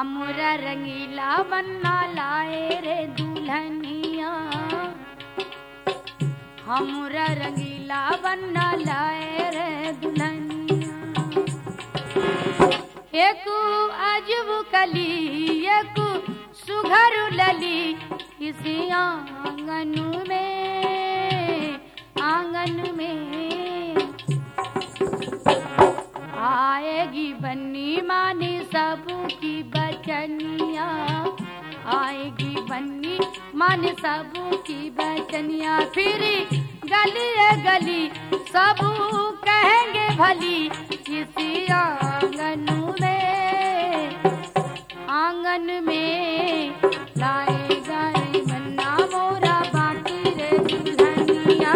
हमरा रंगीला बन्ना लाए रे दुल्हनिया, हमरा रंगीला बन्ना लाए रे दुल्हनिया। एक अजब कली एक सुघर लली, इसी आंगन में आएगी बन्नी मानी सबकी बचनिया, आएगी बन्नी मानी सबकी बचनिया। फिर गली गली सब कहेंगे भली, इसी आंगन में लाएगा रे बन्ना मोरा बाकी रे दुल्हनिया।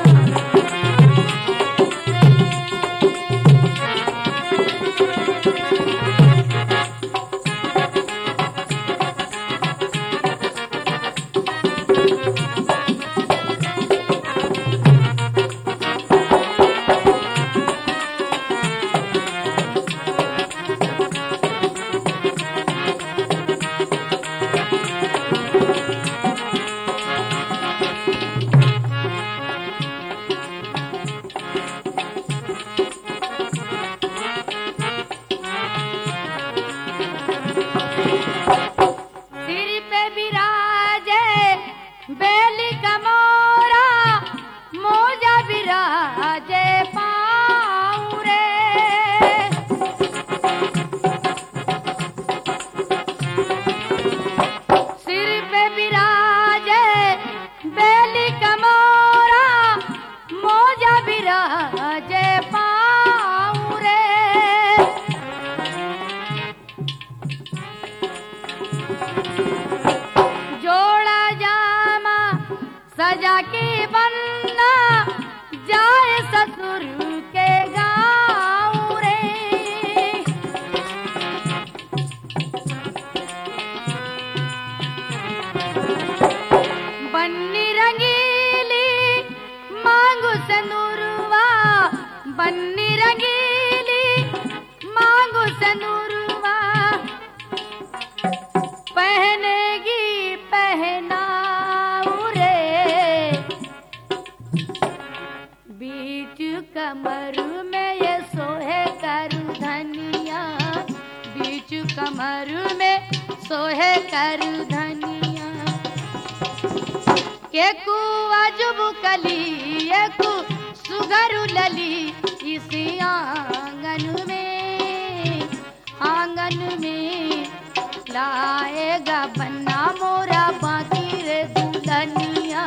बेली कमोरा मोजा बिराजे पाँव रे, सिर पे बिराजे बेली कमोरा मोजा बिराजे पाँव रे। सजा के बन्ना जाए ससुर के गाँव रे, बन्नी रंगीली मांगू सिंदूरवा, बन्नी रंगीली मांगू सिंदूरवा। पहनेगी पहना बीच कमर में ये सोहे कर धनिया, बीच कमर में सोहे कर धनिया। एक अजब कली एक सुघर लली, इसी आंगन में लाएगा बन्ना मोरा बाकी रे दुल्हनिया।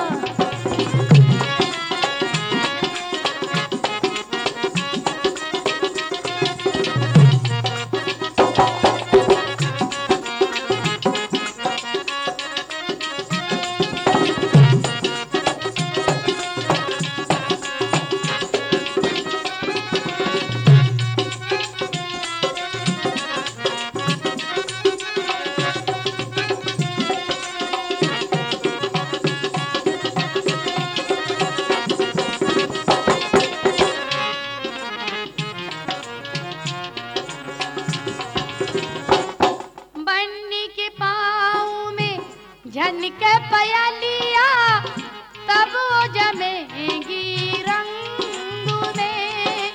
झनके पयलिया तब वो जमेगी रंग में,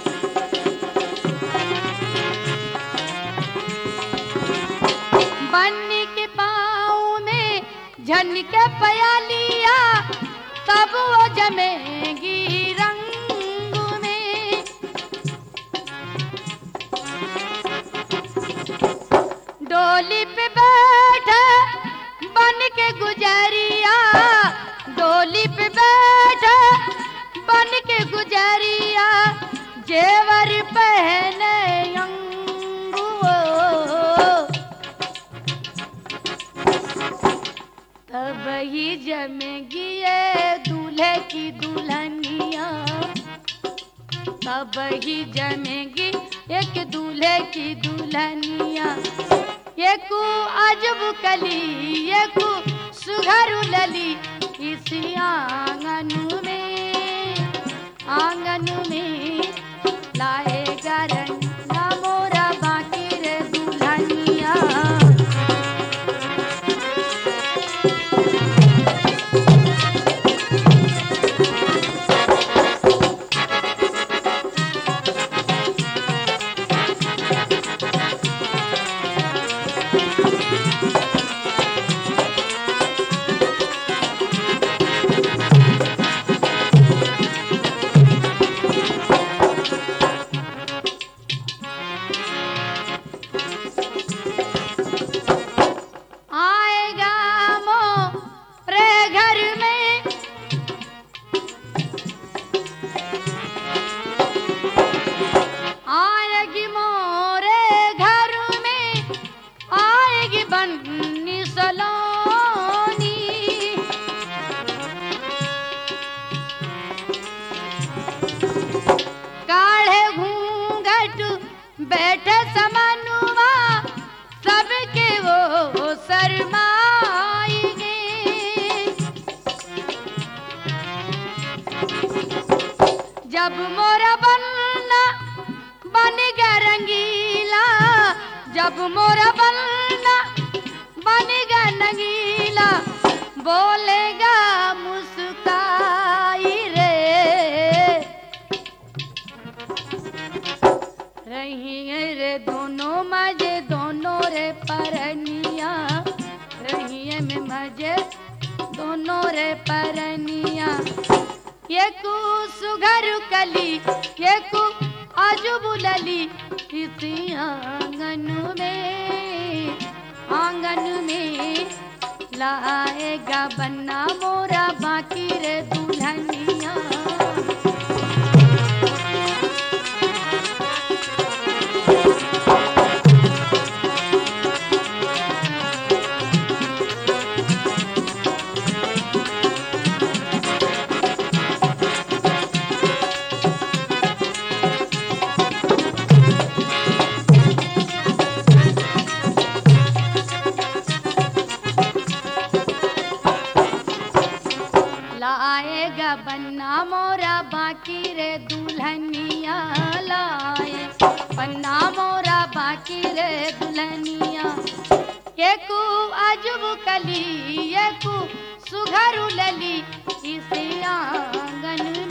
बन्नी के पाँव में झनके पयलिया तब वो जमेगी रंग में। डोली पे बैठे बन के गुजरिया, डोली पे बैठे बन के गुजरिया, जेवर पहने अंगुओ, तब ही जमेगी ये दूल्हे की दुल्हनिया, तब ही जमेगी एक दूल्हे की दुल्हनिया। एक अजब कली एक सुघर लली, इसी आंगन में लाएगा रंगा मोरा बाकी रे दुल्हनिया। जब मोरा बनना बन गया रंगीला, जब मोरा बनना बन गया रंगीला, बोलेगा मुस्काई रे, रही रे दोनों मजे दोनों रे परनिया, रही में मजे दोनों रे परनिया। ये कु सुघर कली ये कु अजब लली, इसी आंगन में लाएगा बन्ना मोरा बाकी रे दुल्हनिया। लाएगा बन्ना मोरा बाकी रे दुल्हनिया, लाए बन्ना मोरा बाकी रे दुल्हनिया। ये कु अजब कली ये कु सुघर लली, इस आंगन